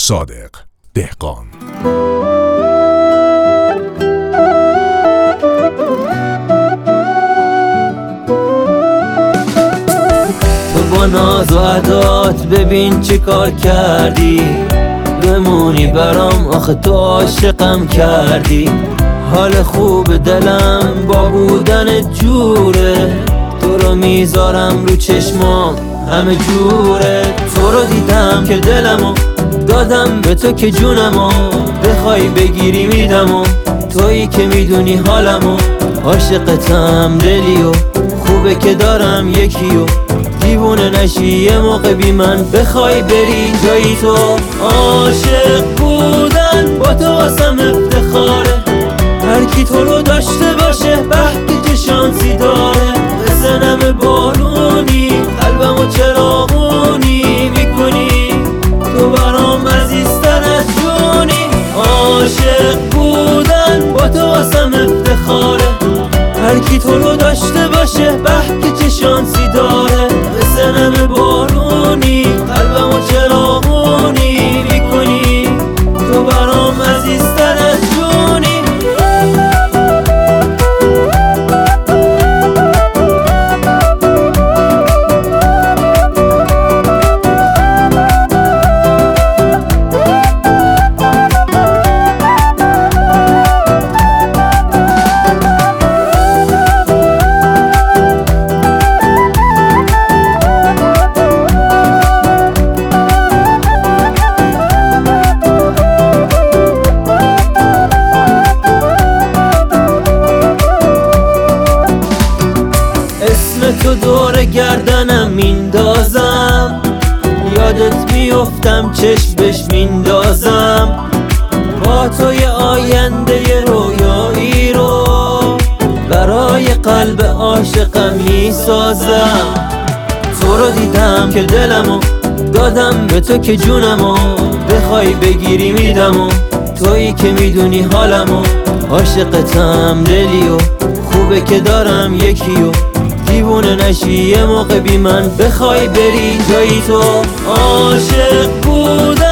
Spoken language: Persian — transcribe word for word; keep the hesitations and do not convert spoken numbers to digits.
صادق دهقان. تو با ناز و عدات ببین چه کار کردی، بمونی برام آخه تو عاشقم کردی. حال خوب دلم با بودن جوره، تو رو میذارم رو چشمام همه جوره. تو رو دیدم که دلمو دادم به تو که جونمو بخوای بگیری میدمو. تویی که میدونی حالمو، عاشقتم دلیو، خوبه که دارم یکیو. دیوونه نشی یه موقع بی من بخوای بری جایی تو. عاشق بودن با تو واسم افتخاره، هر کی تو رو داشته باشه به که شانسی داره. بزنم بارونی قلبمو چراغونی میکنی، تو برام عزیزتر از جونی. عاشق بودن با تو واسم افتخاره، هر کی تو رو داشته باشه به که شانسی داره. بزنم بارونی قلبمو چراغونی میکنی، تو برام عزیزتر از جونی. تو دور گردنم میندازم، یادت میفتم چشم بهش میندازم. با تو یه آینده ی رویایی رو برای قلب عاشقم میسازم. تو رو دیدم که دلمو دادم به تو که جونمو بخوای بگیری میدمو. تویی که میدونی حالمو، عاشقتم دلیو، خوبه که دارم یکیو. دیوونه نشی یه موقع بی من بخوای بری جایی تو. عاشق بودن